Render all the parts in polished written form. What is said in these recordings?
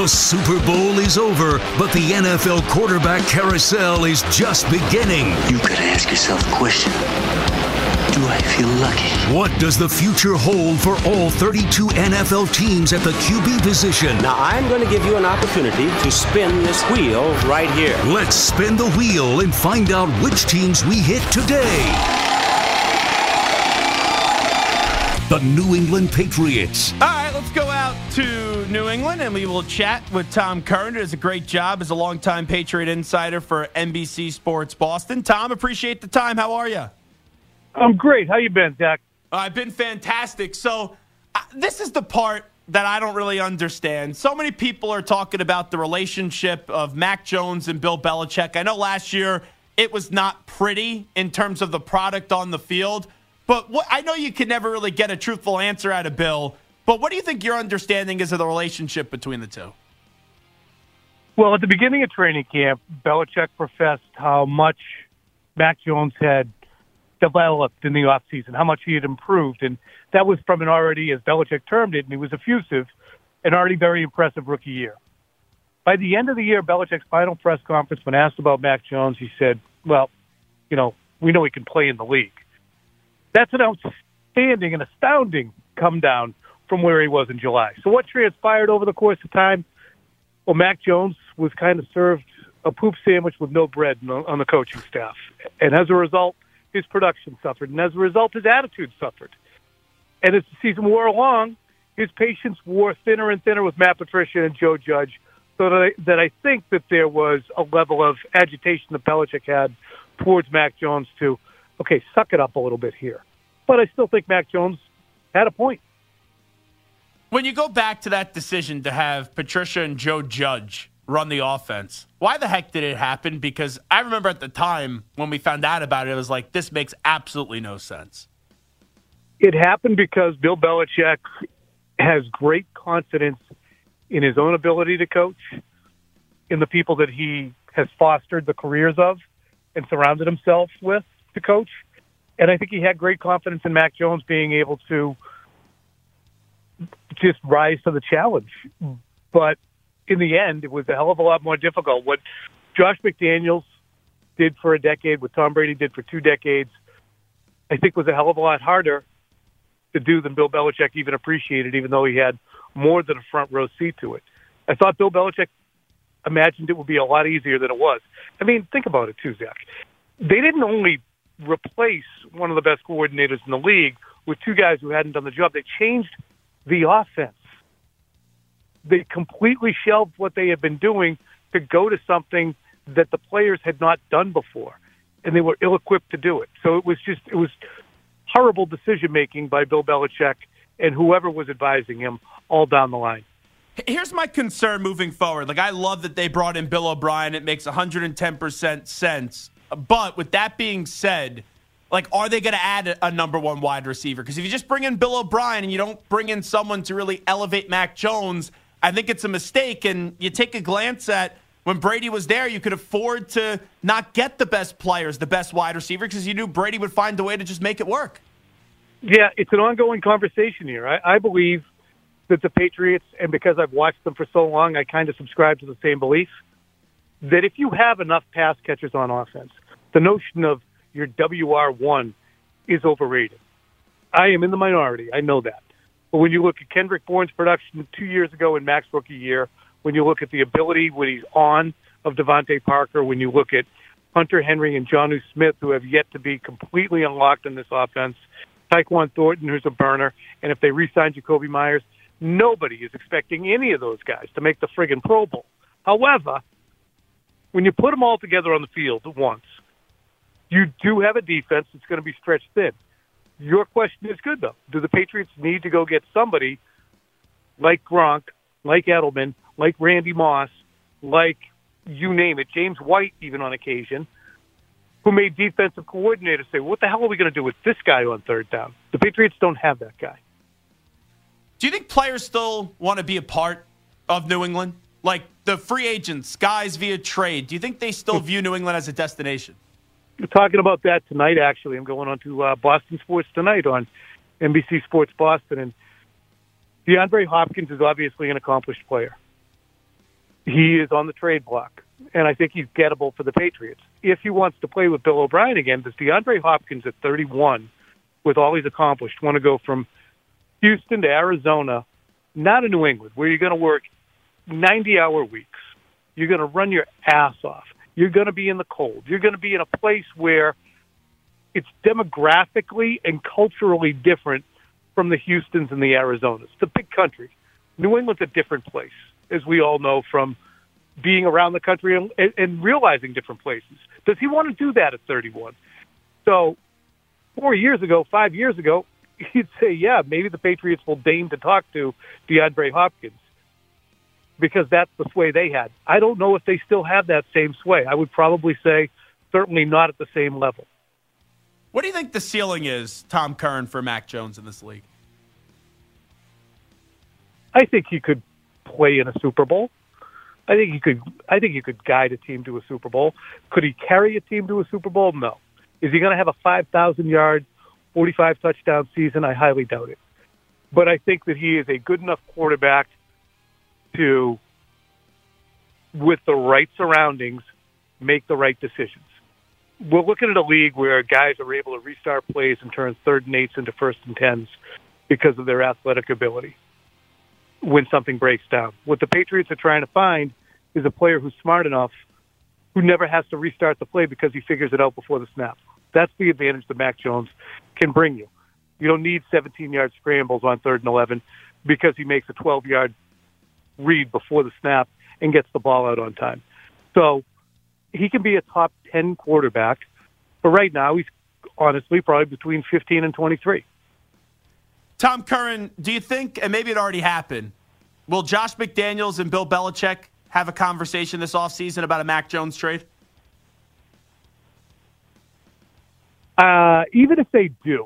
The Super Bowl is over, but the NFL quarterback carousel is just beginning. You've got to ask yourself a question. Do I feel lucky? What does the future hold for all 32 NFL teams at the QB position? Now, I'm going to give you an opportunity to spin this wheel right here. Let's spin the wheel and find out which teams we hit today. The New England Patriots. All right, let's go out to New England, and we will chat with Tom Curran, who does a great job as a longtime Patriot insider for NBC Sports Boston. Tom, appreciate the time. How are you? I'm great. How you been, Zach? I've been fantastic. So this is the part that I don't really understand. So many people are talking about the relationship of Mac Jones and Bill Belichick. I know last year it was not pretty in terms of the product on the field, but I know you can never really get a truthful answer out of Bill, but what do you think your understanding is of the relationship between the two? Well, at the beginning of training camp, Belichick professed how much Mac Jones had developed in the offseason, how much he had improved. And that was from an already, as Belichick termed it, and he was effusive, an already very impressive rookie year. By the end of the year, Belichick's final press conference, when asked about Mac Jones, he said, well, we know he can play in the league. That's an outstanding and astounding come down from where he was in July. So what transpired over the course of time? Well, Mac Jones was kind of served a poop sandwich with no bread on the coaching staff. And as a result, his production suffered. And as a result, his attitude suffered. And as the season wore along, his patience wore thinner and thinner with Matt Patricia and Joe Judge, so that I think that there was a level of agitation that Belichick had towards Mac Jones to, okay, suck it up a little bit here. But I still think Mac Jones had a point. When you go back to that decision to have Patricia and Joe Judge run the offense, why the heck did it happen? Because I remember at the time when we found out about it, it was like, this makes absolutely no sense. It happened because Bill Belichick has great confidence in his own ability to coach, in the people that he has fostered the careers of and surrounded himself with to coach. And I think he had great confidence in Mac Jones being able to just rise to the challenge. But in the end, it was a hell of a lot more difficult. What Josh McDaniels did for a decade, what Tom Brady did for 2 decades, I think was a hell of a lot harder to do than Bill Belichick even appreciated, even though he had more than a front row seat to it. I thought Bill Belichick imagined it would be a lot easier than it was. I mean, think about it too, Zach. They didn't only replace one of the best coordinators in the league with 2 guys who hadn't done the job. They changed the offense. They completely shelved what they had been doing to go to something that the players had not done before, and they were ill-equipped to do it. So it was horrible decision-making by Bill Belichick and whoever was advising him all down the line. Here's my concern moving forward. Like, I love that they brought in Bill O'Brien. It makes 110% sense. But with that being said, like, are they going to add a number 1 wide receiver? Because if you just bring in Bill O'Brien and you don't bring in someone to really elevate Mac Jones, I think it's a mistake. And you take a glance at when Brady was there, you could afford to not get the best players, the best wide receiver, because you knew Brady would find a way to just make it work. Yeah, it's an ongoing conversation here. I believe that the Patriots, and because I've watched them for so long, I kind of subscribe to the same belief, that if you have enough pass catchers on offense, the notion of your WR1 is overrated. I am in the minority. I know that. But when you look at Kendrick Bourne's production 2 years ago in Mac's rookie year, when you look at the ability when he's on of Devontae Parker, when you look at Hunter Henry and Jonnu Smith, who have yet to be completely unlocked in this offense, Tyquan Thornton, who's a burner, and if they re-sign Jacoby Myers, nobody is expecting any of those guys to make the friggin' Pro Bowl. However, when you put them all together on the field at once, you do have a defense that's going to be stretched thin. Your question is good, though. Do the Patriots need to go get somebody like Gronk, like Edelman, like Randy Moss, like you name it, James White even on occasion, who made defensive coordinators say, what the hell are we going to do with this guy on 3rd down? The Patriots don't have that guy. Do you think players still want to be a part of New England? Like the free agents, guys via trade, do you think they still view New England as a destination? We're talking about that tonight, actually. I'm going on to Boston Sports Tonight on NBC Sports Boston. And DeAndre Hopkins is obviously an accomplished player. he is on the trade block, and I think he's gettable for the Patriots. If he wants to play with Bill O'Brien again, does DeAndre Hopkins at 31, with all he's accomplished, want to go from Houston to Arizona, not to New England, where you're going to work 90-hour weeks. You're going to run your ass off. You're going to be in the cold. You're going to be in a place where it's demographically and culturally different from the Houstons and the Arizonas. It's a big country. New England's a different place, as we all know from being around the country and realizing different places. Does he want to do that at 31? So 4 years ago, 5 years ago, he'd say, yeah, maybe the Patriots will deign to talk to DeAndre Hopkins because that's the sway they had. I don't know if they still have that same sway. I would probably say certainly not at the same level. What do you think the ceiling is, Tom Curran, for Mac Jones in this league? I think he could play in a Super Bowl. I think he could guide a team to a Super Bowl. Could he carry a team to a Super Bowl? No. Is he going to have a 5,000-yard, 45-touchdown season? I highly doubt it. But I think that he is a good enough quarterback to, with the right surroundings, make the right decisions. We're looking at a league where guys are able to restart plays and turn 3rd and 8s into 1st and 10s because of their athletic ability when something breaks down. What the Patriots are trying to find is a player who's smart enough who never has to restart the play because he figures it out before the snap. That's the advantage that Mac Jones can bring you. You don't need 17-yard scrambles on 3rd and 11 because he makes a 12-yard read before the snap and gets the ball out on time. So he can be a top 10 quarterback, but right now he's honestly probably between 15 and 23. Tom Curran, do you think, and maybe it already happened, will Josh McDaniels and Bill Belichick have a conversation this offseason about a Mac Jones trade? Even if they do,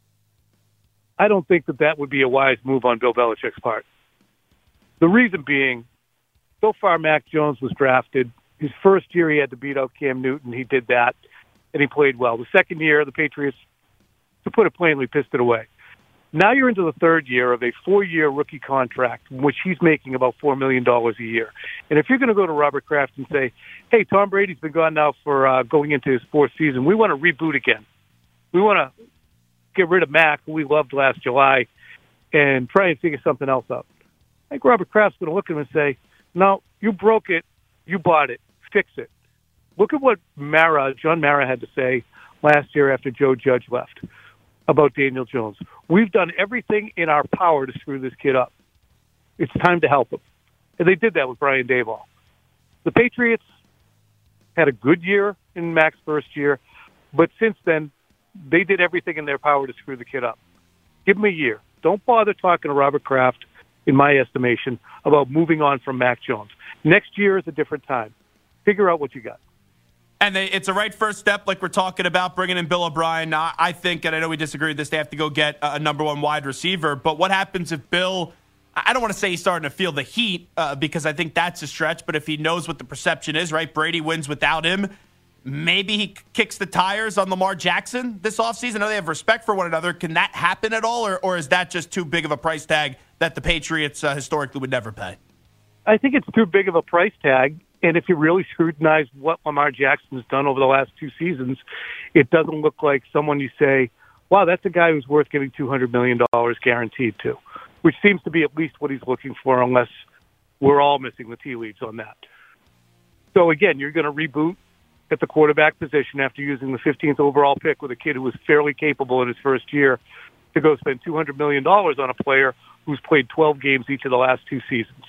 I don't think that would be a wise move on Bill Belichick's part. The reason being, so far Mac Jones was drafted. His first year he had to beat out Cam Newton. He did that, and he played well. The second year, the Patriots, to put it plainly, pissed it away. Now you're into the 3rd year of a 4-year rookie contract, in which he's making about $4 million a year. And if you're going to go to Robert Kraft and say, hey, Tom Brady's been gone now for going into his 4th season, we want to reboot again. We want to get rid of Mac, who we loved last July, and try and figure something else out. I think Robert Kraft's going to look at him and say, no, you broke it, you bought it, fix it. Look at what John Mara had to say last year after Joe Judge left about Daniel Jones. We've done everything in our power to screw this kid up. It's time to help him. And they did that with Brian Daboll. The Patriots had a good year in Mac's first year, but since then, they did everything in their power to screw the kid up. Give him a year. Don't bother talking to Robert Kraft, in my estimation, about moving on from Mac Jones. Next year is a different time. Figure out what you got. And it's a right first step, like we're talking about, bringing in Bill O'Brien. I think, and I know we disagree with this, they have to go get a number 1 wide receiver. But what happens if Bill, I don't want to say he's starting to feel the heat because I think that's a stretch, but if he knows what the perception is, right, Brady wins without him, maybe he kicks the tires on Lamar Jackson this offseason. I know they have respect for one another. Can that happen at all, or is that just too big of a price tag that the Patriots historically would never pay? I think it's too big of a price tag. And if you really scrutinize what Lamar Jackson's done over the last 2 seasons, it doesn't look like someone you say, wow, that's a guy who's worth giving $200 million guaranteed to, which seems to be at least what he's looking for, unless we're all missing the tea leaves on that. So, again, you're going to reboot at the quarterback position after using the 15th overall pick with a kid who was fairly capable in his first year to go spend $200 million on a player who's played 12 games each of the last 2 seasons.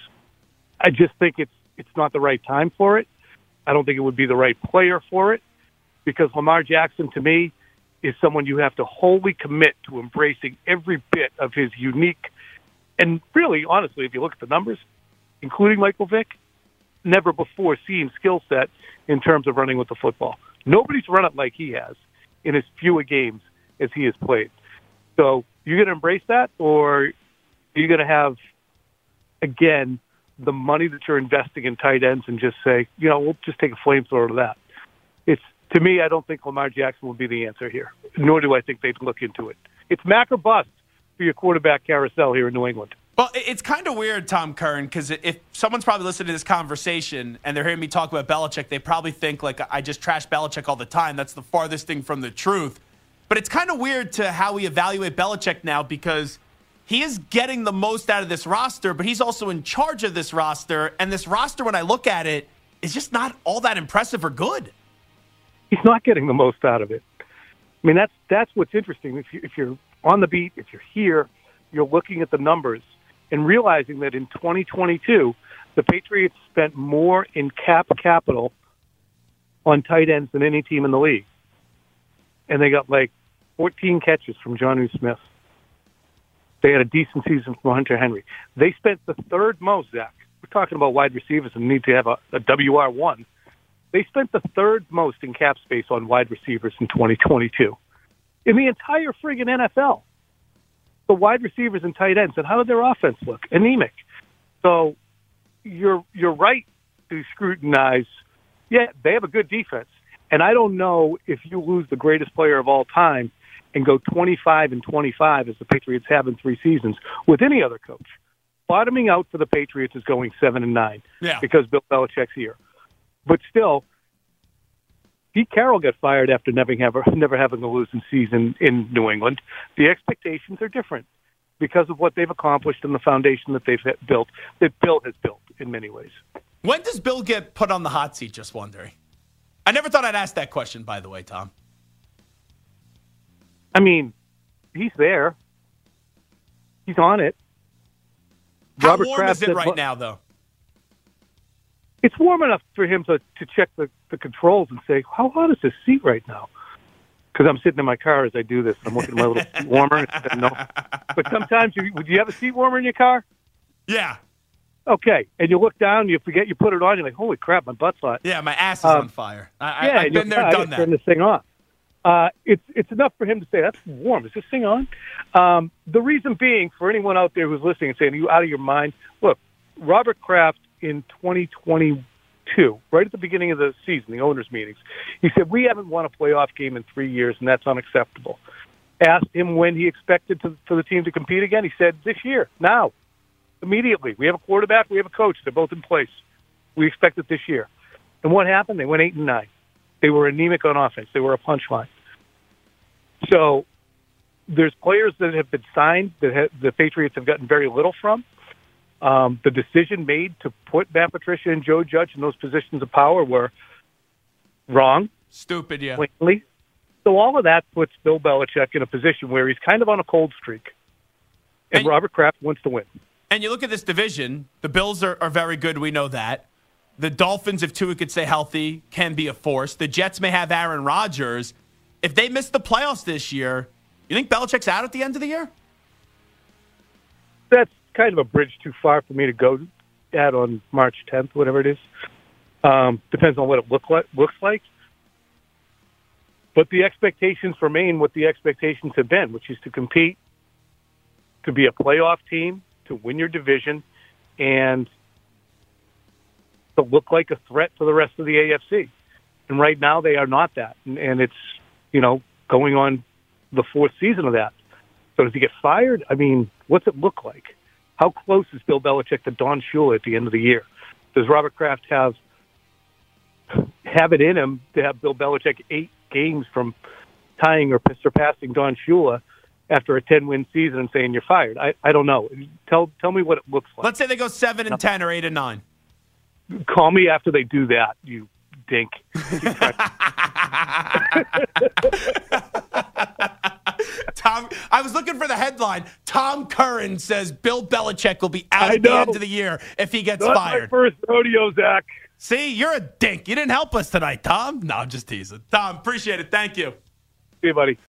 I just think it's not the right time for it. I don't think it would be the right player for it because Lamar Jackson, to me, is someone you have to wholly commit to embracing every bit of his unique and really, honestly, if you look at the numbers, including Michael Vick, never before seen skill set in terms of running with the football. Nobody's run it like he has in as few games as he has played. So you're going to embrace that, or are you going to have, again, the money that you're investing in tight ends and just say, we'll just take a flamethrower to that. To me, I don't think Lamar Jackson will be the answer here, nor do I think they'd look into it. It's Mac or bust for your quarterback carousel here in New England. Well, it's kind of weird, Tom Curran, because if someone's probably listening to this conversation and they're hearing me talk about Belichick, they probably think, like, I just trash Belichick all the time. That's the farthest thing from the truth. But it's kind of weird to how we evaluate Belichick now, because he is getting the most out of this roster, but he's also in charge of this roster. And this roster, when I look at it, is just not all that impressive or good. He's not getting the most out of it. I mean, that's what's interesting. If you're on the beat, if you're here, you're looking at the numbers and realizing that in 2022, the Patriots spent more in capital on tight ends than any team in the league. And they got like 14 catches from Jonnu Smith. They had a decent season from Hunter Henry. They spent the third most, Zach. We're talking about wide receivers and need to have a WR1. They spent the third most in cap space on wide receivers in 2022. In the entire friggin' NFL. The wide receivers and tight ends, and how did their offense look? Anemic. So you're right to scrutinize. Yeah, they have a good defense. And I don't know if you lose the greatest player of all time and go 25-25 as the Patriots have in 3 seasons with any other coach. Bottoming out for the Patriots is going 7-9 because Bill Belichick's here. But still, Pete Carroll got fired after never having a losing season in New England. The expectations are different because of what they've accomplished and the foundation that they've built, that Bill has built in many ways. When does Bill get put on the hot seat, just wondering? I never thought I'd ask that question, by the way, Tom. I mean, he's there. He's on it. How Robert warm Kraft is it right now, though? It's warm enough for him to check the controls and say, how hot is this seat right now? Because I'm sitting in my car as I do this. I'm looking at my little seat warmer. And no. But sometimes, would you have a seat warmer in your car? Yeah. Okay. And you look down, you forget you put it on, you're like, holy crap, my butt's hot. Yeah, my ass is on fire. I've been there, done that. Turn this thing on. It's enough for him to say, that's warm. Is this thing on? The reason being, for anyone out there who's listening and saying, are you out of your mind? Look, Robert Kraft in 2022, right at the beginning of the season, the owners' meetings, he said, we haven't won a playoff game in 3 years, and that's unacceptable. Asked him when he expected for the team to compete again. He said, this year, now, immediately. We have a quarterback, we have a coach. They're both in place. We expect it this year. And what happened? They went 8-9. They were anemic on offense. They were a punchline. So there's players that have been signed that the Patriots have gotten very little from. The decision made to put Matt Patricia and Joe Judge in those positions of power were wrong. Stupid, yeah. Plainly. So all of that puts Bill Belichick in a position where he's kind of on a cold streak. And Robert Kraft wants to win. And you look at this division, the Bills are very good. We know that. The Dolphins, if Tua could stay healthy, can be a force. The Jets may have Aaron Rodgers. If they miss the playoffs this year, you think Belichick's out at the end of the year? That's kind of a bridge too far for me to go at on March 10th, whatever it is. Depends on what it looks like. But the expectations remain what the expectations have been, which is to compete, to be a playoff team, to win your division, and to look like a threat to the rest of the AFC. And right now they are not that. And it's, going on the 4th season of that. So does he get fired? I mean, what's it look like? How close is Bill Belichick to Don Shula at the end of the year? Does Robert Kraft have it in him to have Bill Belichick 8 games from tying or surpassing Don Shula after a 10-win season and saying you're fired? I don't know. Tell me what it looks like. Let's say they go 7-10 or 8-9. Call me after they do that, you dink. Tom, I was looking for the headline. Tom Curran says Bill Belichick will be out at the end of the year if he gets fired. My first rodeo, Zach. See, you're a dink. You didn't help us tonight, Tom. No, I'm just teasing. Tom, appreciate it. Thank you. See you, buddy.